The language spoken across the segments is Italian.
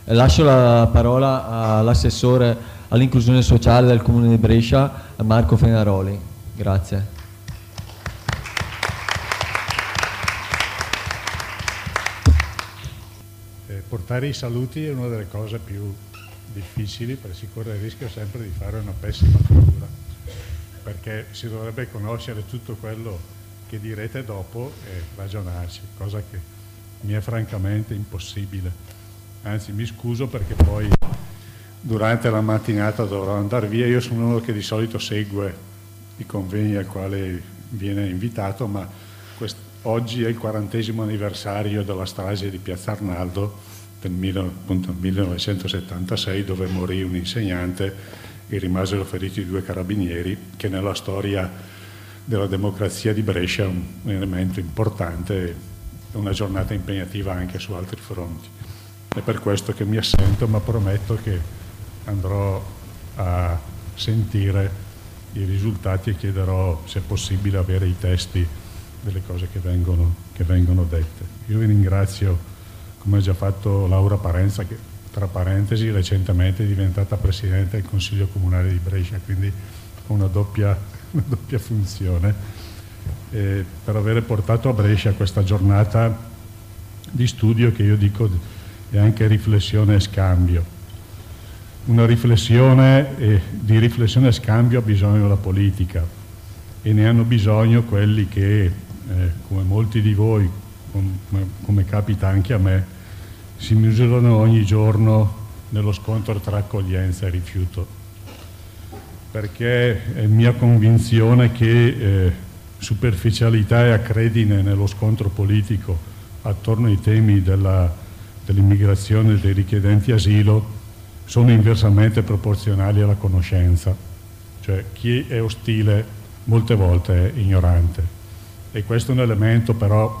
Lascio la parola all'assessore all'inclusione sociale del Comune di Brescia, Marco Fenaroli. Grazie. Portare i saluti è una delle cose più difficili, perché si corre il rischio sempre di fare una pessima figura, perché si dovrebbe conoscere tutto quello che direte dopo e ragionarci, cosa che mi è francamente impossibile. Anzi, mi scuso perché poi durante la mattinata dovrò andare via. Io sono uno che di solito segue i convegni al quale viene invitato, ma oggi è il 40° anniversario della strage di Piazza Arnaldo del 1976, dove morì un insegnante e rimasero feriti 2 carabinieri, che nella storia della democrazia di Brescia è un elemento importante, è una giornata impegnativa anche su altri fronti. È per questo che mi assento, ma prometto che andrò a sentire i risultati e chiederò, se è possibile, avere i testi delle cose che vengono dette. Io vi ringrazio, come ha già fatto Laura Parenza, che tra parentesi recentemente è diventata Presidente del Consiglio Comunale di Brescia, quindi ho una doppia funzione, per aver portato a Brescia questa giornata di studio che io dico è anche riflessione e scambio. Una riflessione, di riflessione e scambio ha bisogno la politica, e ne hanno bisogno quelli che, come molti di voi, come capita anche a me, si misurano ogni giorno nello scontro tra accoglienza e rifiuto, perché è mia convinzione che superficialità e accredine nello scontro politico attorno ai temi dell'immigrazione e dei richiedenti asilo sono inversamente proporzionali alla conoscenza, cioè chi è ostile molte volte è ignorante, e questo è un elemento però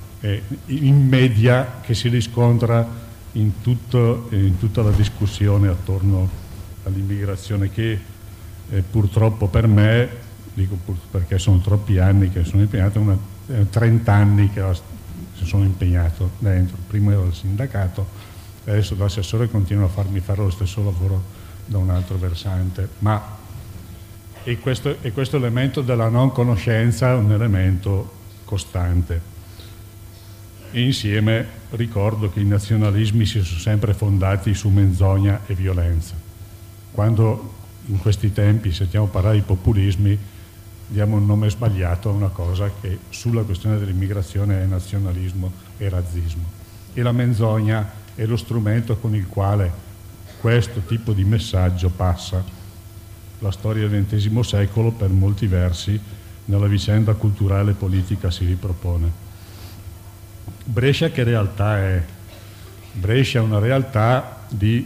in media che si riscontra in tutta la discussione attorno all'immigrazione, che purtroppo per me, dico perché sono troppi anni che sono impegnato, 30 anni che sono impegnato dentro, prima ero al sindacato, adesso da assessore continuo a farmi fare lo stesso lavoro da un altro versante, ma e questo elemento della non conoscenza è un elemento costante. E insieme ricordo che i nazionalismi si sono sempre fondati su menzogna e violenza. Quando in questi tempi sentiamo parlare di populismi, diamo un nome sbagliato a una cosa che sulla questione dell'immigrazione è nazionalismo e razzismo. E la menzogna è lo strumento con il quale questo tipo di messaggio passa. La storia del XX secolo, per molti versi, nella vicenda culturale e politica si ripropone. Brescia che realtà è? Brescia è una realtà di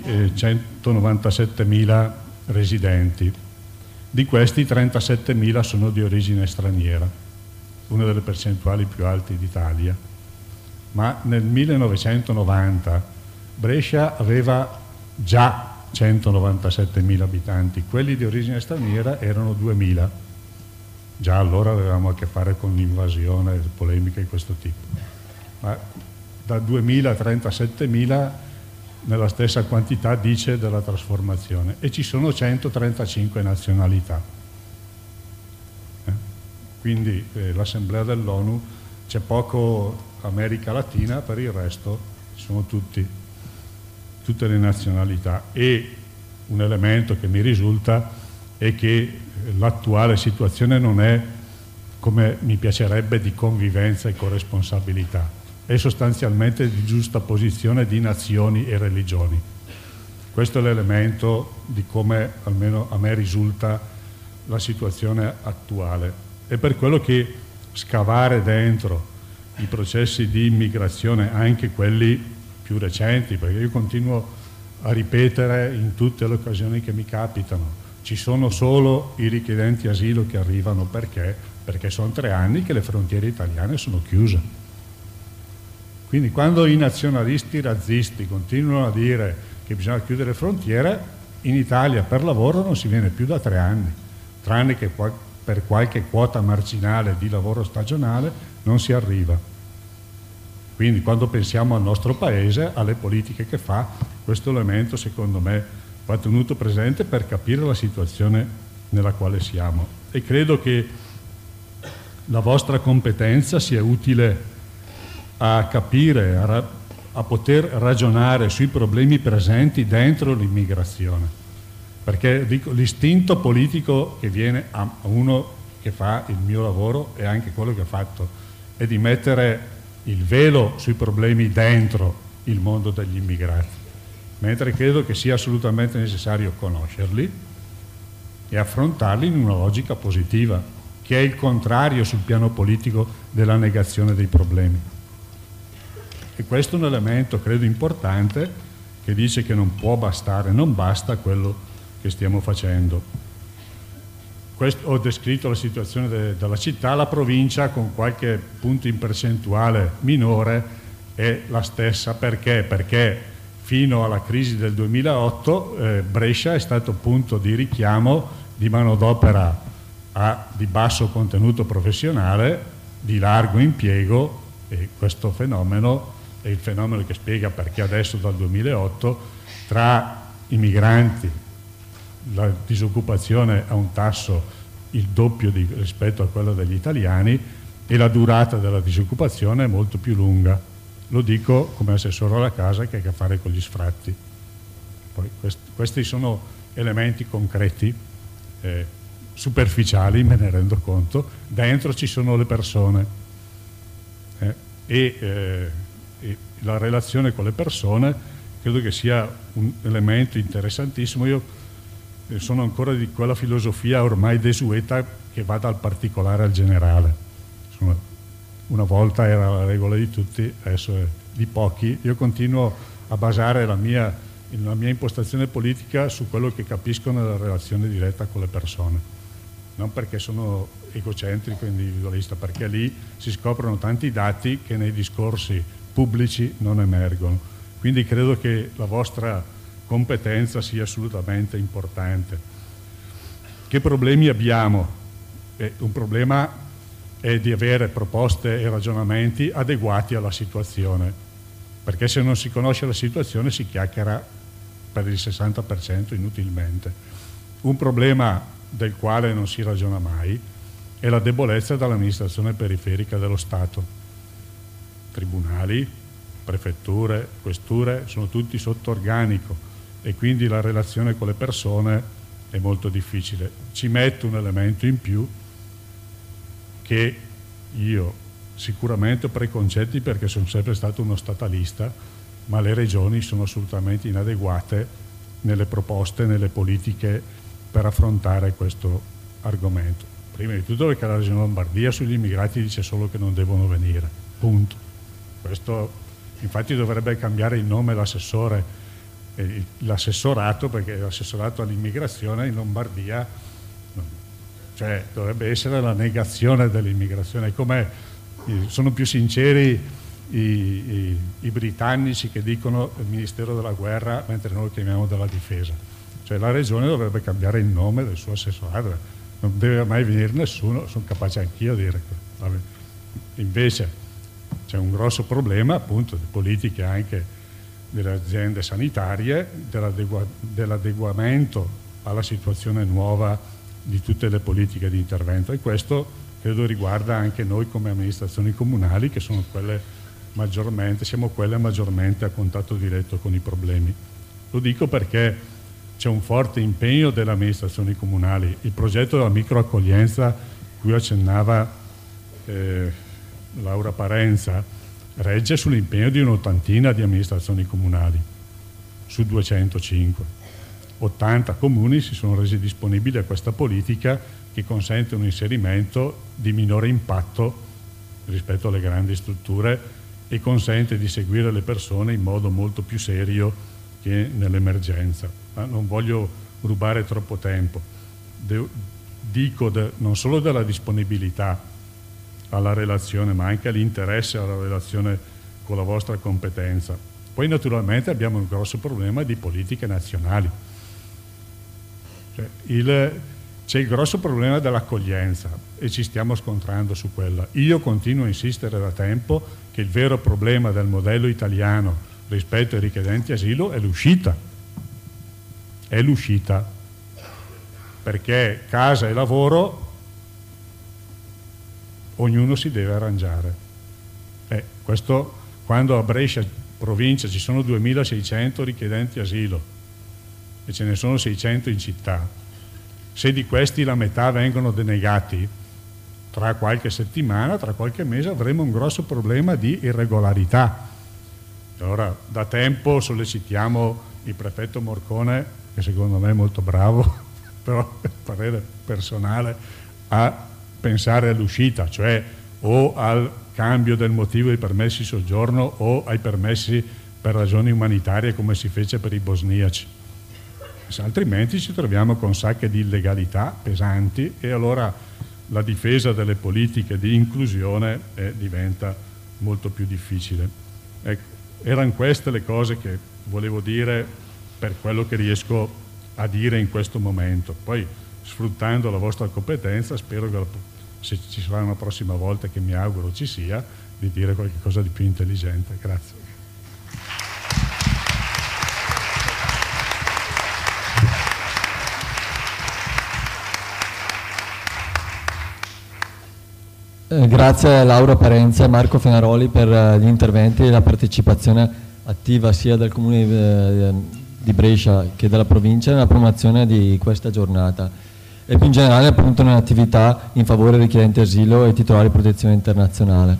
197.000 residenti, di questi 37.000 sono di origine straniera, una delle percentuali più alte d'Italia, ma nel 1990 Brescia aveva già 197.000 abitanti, quelli di origine straniera erano 2.000, già allora avevamo a che fare con l'invasione e polemiche di questo tipo. Ma da 2.000 a 37.000 nella stessa quantità dice della trasformazione, e ci sono 135 nazionalità. Quindi l'Assemblea dell'ONU, c'è poco America Latina, per il resto sono tutte le nazionalità, e un elemento che mi risulta è che l'attuale situazione non è, come mi piacerebbe, di convivenza e corresponsabilità, è sostanzialmente di giusta posizione di nazioni e religioni. Questo è l'elemento di come almeno a me risulta la situazione attuale. È per quello che scavare dentro i processi di immigrazione, anche quelli più recenti, perché io continuo a ripetere in tutte le occasioni che mi capitano, ci sono solo i richiedenti asilo che arrivano, perché sono 3 anni che le frontiere italiane sono chiuse. Quindi quando i nazionalisti razzisti continuano a dire che bisogna chiudere le frontiere, in Italia per lavoro non si viene più da 3 anni, tranne che per qualche quota marginale di lavoro stagionale non si arriva. Quindi quando pensiamo al nostro Paese, alle politiche che fa, questo elemento secondo me va tenuto presente per capire la situazione nella quale siamo, e credo che la vostra competenza sia utile a capire, a poter ragionare sui problemi presenti dentro l'immigrazione, perché dico, l'istinto politico che viene a uno che fa il mio lavoro e anche quello che ho fatto è di mettere il velo sui problemi dentro il mondo degli immigrati, mentre credo che sia assolutamente necessario conoscerli e affrontarli in una logica positiva, che è il contrario sul piano politico della negazione dei problemi. E questo è un elemento, credo, importante, che dice che non può bastare, non basta quello che stiamo facendo. Ho descritto la situazione della città, la provincia con qualche punto in percentuale minore è la stessa. Perché? Perché fino alla crisi del 2008 Brescia è stato punto di richiamo di manodopera di basso contenuto professionale, di largo impiego, e questo fenomeno è il fenomeno che spiega perché adesso dal 2008 tra i migranti la disoccupazione ha un tasso il doppio rispetto a quello degli italiani e la durata della disoccupazione è molto più lunga. Lo dico come assessore alla casa che ha a che fare con gli sfratti. Poi questi sono elementi concreti, superficiali, me ne rendo conto. Dentro ci sono le persone e la relazione con le persone credo che sia un elemento interessantissimo. Io sono ancora di quella filosofia ormai desueta che va dal particolare al generale. Insomma, una volta era la regola di tutti, adesso è di pochi. Io continuo a basare la mia impostazione politica su quello che capisco nella relazione diretta con le persone, non perché sono egocentrico e individualista, perché lì si scoprono tanti dati che nei discorsi pubblici non emergono. Quindi credo che la vostra competenza sia assolutamente importante. Che problemi abbiamo? Un problema è di avere proposte e ragionamenti adeguati alla situazione, perché se non si conosce la situazione si chiacchiera per il 60% inutilmente. Un problema del quale non si ragiona mai è la debolezza dell'amministrazione periferica dello Stato. Tribunali, prefetture, questure sono tutti sotto organico e quindi la relazione con le persone è molto difficile. Ci metto un elemento in più, che io sicuramente ho preconcetti perché sono sempre stato uno statalista, ma le regioni sono assolutamente inadeguate nelle proposte, nelle politiche per affrontare questo argomento. Prima di tutto perché la Regione Lombardia sugli immigrati dice solo che non devono venire, punto. Questo infatti dovrebbe cambiare il nome l'assessorato, perché l'assessorato all'immigrazione in Lombardia, cioè dovrebbe essere la negazione dell'immigrazione. Come sono più sinceri i britannici che dicono il Ministero della Guerra, mentre noi chiamiamo della Difesa. Cioè la regione dovrebbe cambiare il nome del suo assessorato, non deve mai venire nessuno, sono capace anch'io a dire questo. Invece c'è un grosso problema appunto di politiche anche delle aziende sanitarie, dell'adeguamento alla situazione nuova di tutte le politiche di intervento, e questo credo riguarda anche noi come amministrazioni comunali, che sono siamo quelle maggiormente a contatto diretto con i problemi. Lo dico perché c'è un forte impegno delle amministrazioni comunali. Il progetto della microaccoglienza cui accennava Laura Parenza regge sull'impegno di un'ottantina di amministrazioni comunali su 205. 80 comuni si sono resi disponibili a questa politica che consente un inserimento di minore impatto rispetto alle grandi strutture e consente di seguire le persone in modo molto più serio che nell'emergenza. Ma non voglio rubare troppo tempo. Dico non solo della disponibilità alla relazione, ma anche all'interesse alla relazione con la vostra competenza. Poi naturalmente abbiamo un grosso problema di politiche nazionali. C'è il grosso problema dell'accoglienza e ci stiamo scontrando su quella. Io continuo a insistere da tempo che il vero problema del modello italiano rispetto ai richiedenti asilo è l'uscita. È l'uscita. Perché casa e lavoro ognuno si deve arrangiare. Questo, quando a Brescia provincia ci sono 2600 richiedenti asilo e ce ne sono 600 in città, se di questi la metà vengono denegati, tra qualche settimana, tra qualche mese avremo un grosso problema di irregolarità. Allora da tempo sollecitiamo il prefetto Morcone, che secondo me è molto bravo, però è parere personale, a pensare all'uscita, cioè o al cambio del motivo dei permessi di soggiorno o ai permessi per ragioni umanitarie come si fece per i bosniaci. Altrimenti ci troviamo con sacche di illegalità pesanti e allora la difesa delle politiche di inclusione diventa molto più difficile. Erano queste le cose che volevo dire per quello che riesco a dire in questo momento. Poi, sfruttando la vostra competenza, spero che se ci sarà una prossima volta, che mi auguro ci sia, di dire qualcosa di più intelligente. Grazie. Grazie a Laura Parenza e Marco Fenaroli per gli interventi e la partecipazione attiva sia del Comune di Brescia che della provincia nella promozione di questa giornata e più in generale appunto nell'attività in favore dei richiedenti asilo e titolari di protezione internazionale.